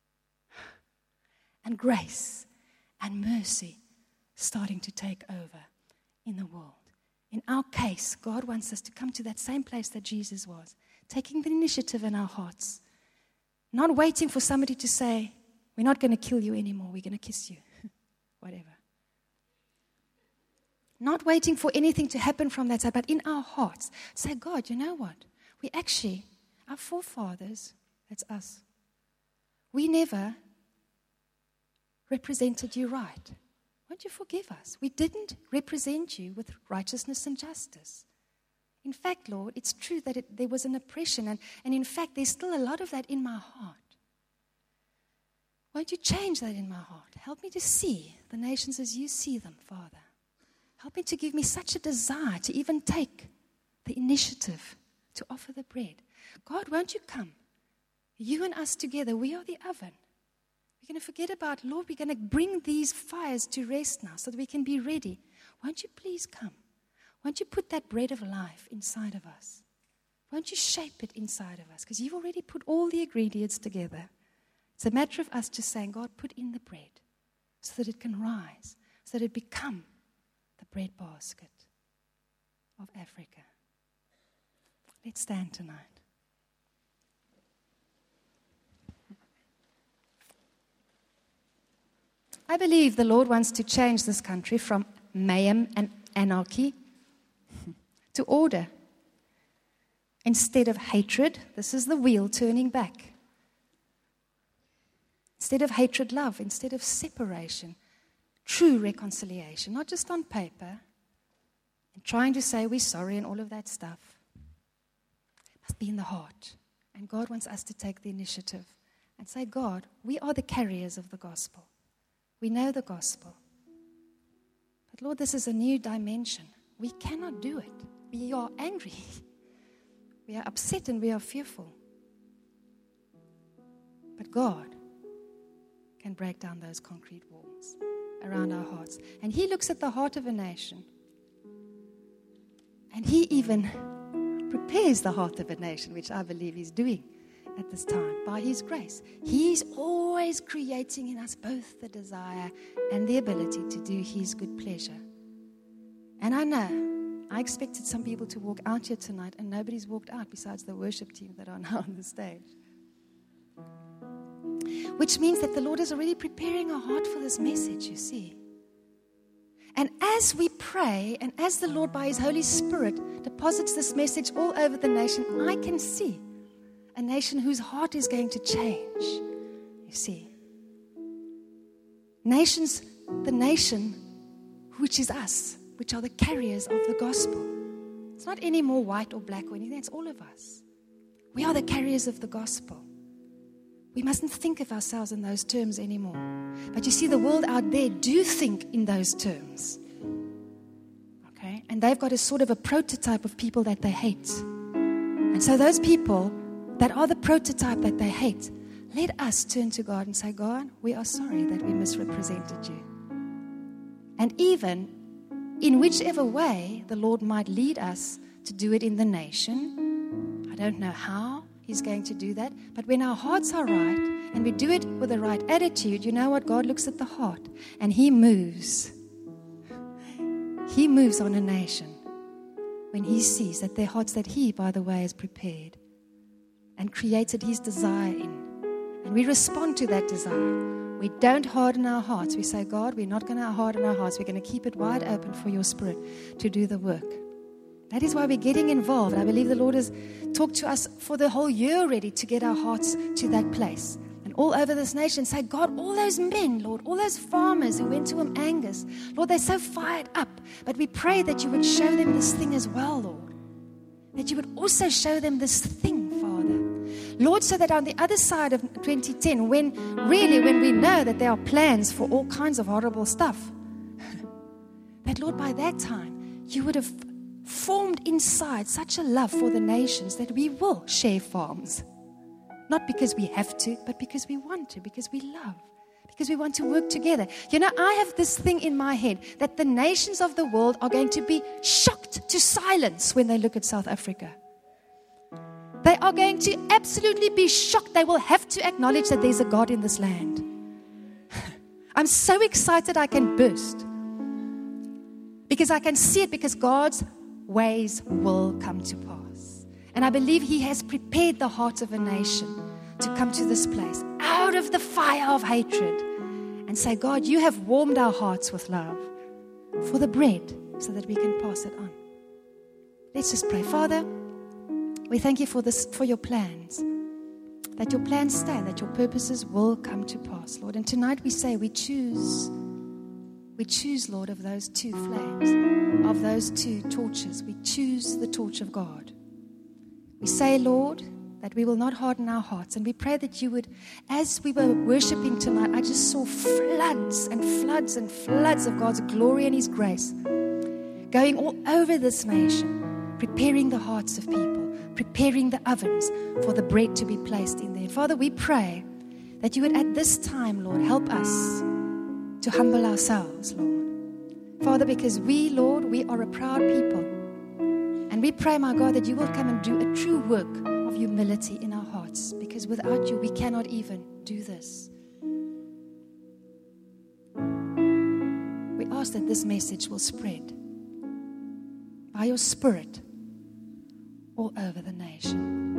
And grace and mercy starting to take over in the world. In our case, God wants us to come to that same place that Jesus was, taking the initiative in our hearts, not waiting for somebody to say, we're not going to kill you anymore, we're going to kiss you, whatever. Not waiting for anything to happen from that side, but in our hearts, say, God, you know what? We actually, our forefathers, that's us, we never represented you right. Won't you forgive us? We didn't represent you with righteousness and justice. In fact, Lord, it's true that it, there was an oppression, and, and in fact, there's still a lot of that in my heart. Won't you change that in my heart? Help me to see the nations as you see them, Father. Help me to give me such a desire to even take the initiative to offer the bread. God, won't you come? You and us together, we are the oven. We're going to forget about, Lord, we're going to bring these fires to rest now so that we can be ready. Won't you please come? Won't you put that bread of life inside of us? Won't you shape it inside of us? Because you've already put all the ingredients together. It's a matter of us just saying, God, put in the bread so that it can rise, so that it become the bread basket of Africa. Let's stand tonight. I believe the Lord wants to change this country from mayhem and anarchy to order. Instead of hatred, this is the wheel turning back. Instead of hatred, love. Instead of separation, true reconciliation. Not just on paper and trying to say we're sorry and all of that stuff. It must be in the heart. And God wants us to take the initiative and say, God, we are the carriers of the gospel. We know the gospel. But Lord, this is a new dimension. We cannot do it. We are angry. We are upset and we are fearful. But God can break down those concrete walls around our hearts. And He looks at the heart of a nation. And He even prepares the heart of a nation, which I believe He's doing at this time by His grace. He's always creating in us both the desire and the ability to do His good pleasure. And I know, I expected some people to walk out here tonight, and nobody's walked out besides the worship team that are now on the stage. Which means that the Lord is already preparing our heart for this message, you see. And as we pray, and as the Lord by His Holy Spirit deposits this message all over the nation, I can see a nation whose heart is going to change, you see. Nations, the nation which is us, which are the carriers of the gospel. It's not any more white or black or anything, it's all of us. We are the carriers of the gospel. We mustn't think of ourselves in those terms anymore. But you see, the world out there do think in those terms. Okay? And they've got a sort of a prototype of people that they hate. And so those people that are the prototype that they hate, let us turn to God and say, God, we are sorry that we misrepresented you. And even in whichever way the Lord might lead us to do it in the nation, I don't know how He's going to do that. But when our hearts are right and we do it with the right attitude, you know what? God looks at the heart and He moves. He moves on a nation when He sees that their hearts that He, by the way, has prepared and created His desire in. And we respond to that desire. We don't harden our hearts. We say, God, we're not going to harden our hearts. We're going to keep it wide open for your Spirit to do the work. That is why we're getting involved. I believe the Lord has talked to us for the whole year already to get our hearts to that place. And all over this nation, say, God, all those men, Lord, all those farmers who went to Him, Angus, Lord, they're so fired up. But we pray that you would show them this thing as well, Lord. That you would also show them this thing, Father. Lord, so that on the other side of twenty ten, when really, when we know that there are plans for all kinds of horrible stuff, that, Lord, by that time, you would have formed inside such a love for the nations that we will share farms. Not because we have to, but because we want to, because we love, because we want to work together. You know, I have this thing in my head that the nations of the world are going to be shocked to silence when they look at South Africa. They are going to absolutely be shocked. They will have to acknowledge that there's a God in this land. I'm so excited I can burst. Because I can see it, because God's ways will come to pass. And I believe He has prepared the heart of a nation to come to this place out of the fire of hatred and say, God, you have warmed our hearts with love for the bread so that we can pass it on. Let's just pray. Father, we thank you for this, for your plans, that your plans stand, that your purposes will come to pass, Lord. And tonight we say we choose We choose, Lord, of those two flames, of those two torches. We choose the torch of God. We say, Lord, that we will not harden our hearts. And we pray that you would, as we were worshiping tonight, I just saw floods and floods and floods of God's glory and His grace going all over this nation, preparing the hearts of people, preparing the ovens for the bread to be placed in there. Father, we pray that you would at this time, Lord, help us to humble ourselves, Lord. Father, because we, Lord, we are a proud people. And we pray, my God, that you will come and do a true work of humility in our hearts, because without you, we cannot even do this. We ask that this message will spread by your Spirit all over the nation.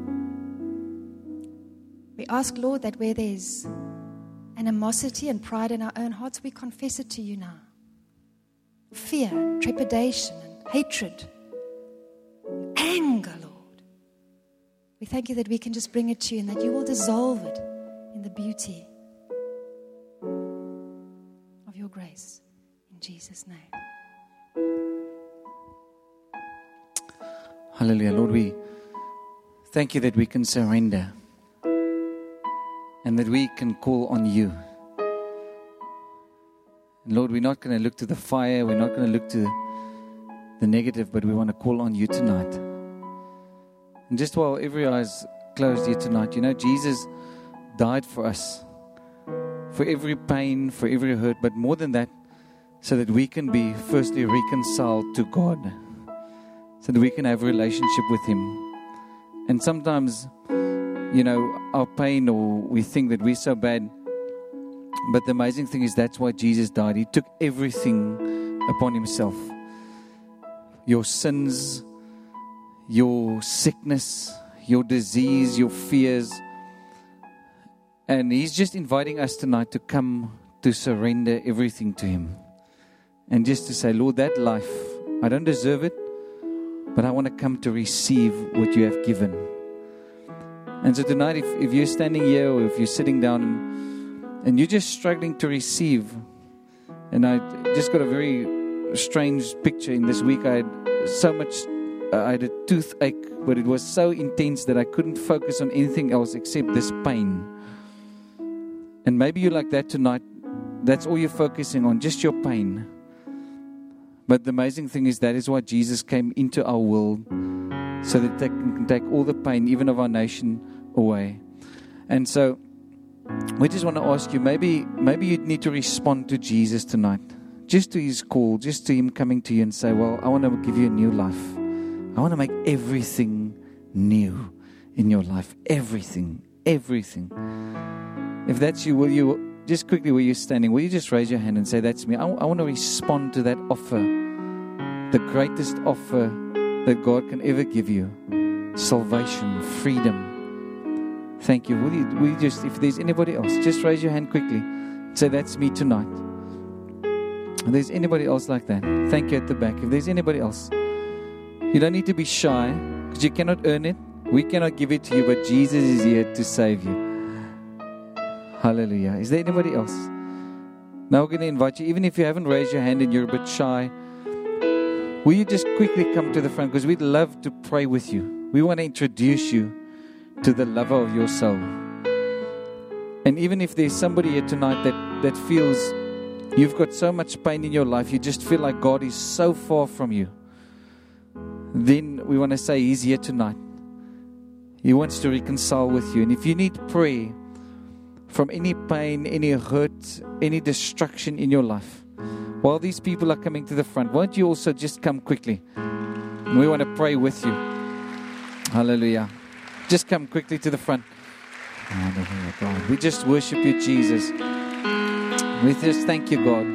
We ask, Lord, that where there's animosity and pride in our own hearts, we confess it to you now. Fear, trepidation, and hatred, anger, Lord. We thank you that we can just bring it to you and that you will dissolve it in the beauty of your grace. In Jesus' name. Hallelujah. Lord, we thank you that we can surrender and that we can call on you. And Lord, we're not going to look to the fire. We're not going to look to the negative, but we want to call on you tonight. And just while every eye is closed here tonight, you know, Jesus died for us, for every pain, for every hurt, but more than that, so that we can be firstly reconciled to God, so that we can have a relationship with Him. And sometimes, you know, our pain, or we think that we're so bad, but the amazing thing is that's why Jesus died. He took everything upon Himself. your sins, your sickness, your disease, your fears. And He's just inviting us tonight to come to surrender everything to Him. And just to say, Lord, that life, I don't deserve it, but I want to come to receive what You have given. And so tonight, if, if you're standing here or if you're sitting down and, and you're just struggling to receive, and I just got a very strange picture in this week. I had so much, uh, I had a toothache, but it was so intense that I couldn't focus on anything else except this pain. And maybe you're like that tonight. That's all you're focusing on, just your pain. But the amazing thing is that is why Jesus came into our world, so that they can take all the pain, even of our nation, away. And so we just want to ask you, maybe maybe you need to respond to Jesus tonight, just to His call, just to Him coming to you and say, well, I want to give you a new life. I want to make everything new in your life. Everything, everything. If that's you, will you, just quickly where you're standing, will you just raise your hand and say, that's me. I, I want to respond to that offer, the greatest offer that God can ever give you. Salvation, freedom. Thank you. Will you, will you just, if there's anybody else, just raise your hand quickly. Say, that's me tonight. If there's anybody else like that, thank you at the back. If there's anybody else, you don't need to be shy, because you cannot earn it. We cannot give it to you, but Jesus is here to save you. Hallelujah. Is there anybody else? Now we're going to invite you, even if you haven't raised your hand and you're a bit shy, will you just quickly come to the front, because we'd love to pray with you. We want to introduce you to the lover of your soul. And even if there's somebody here tonight that, that feels you've got so much pain in your life, you just feel like God is so far from you, then we want to say He's here tonight. He wants to reconcile with you. And if you need prayer from any pain, any hurt, any destruction in your life, while these people are coming to the front, won't you also just come quickly? And we want to pray with you. Hallelujah. Just come quickly to the front. Hallelujah, God. We just worship you, Jesus. We just thank you, God,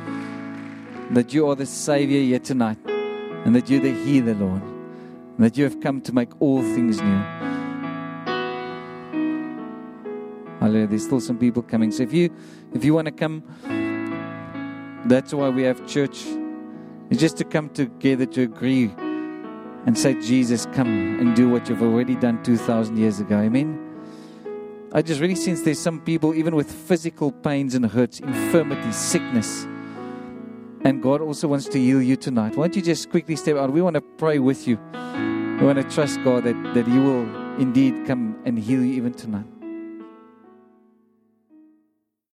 that you are the Savior here tonight, and that you're the healer, Lord, and that you have come to make all things new. Hallelujah. There's still some people coming. So if you if you want to come, that's why we have church. It's just to come together to agree and say, Jesus, come and do what you've already done two thousand years ago. Amen. I just really sense there's some people, even with physical pains and hurts, infirmity, sickness. And God also wants to heal you tonight. Why don't you just quickly step out? We want to pray with you. We want to trust God that, that He will indeed come and heal you even tonight.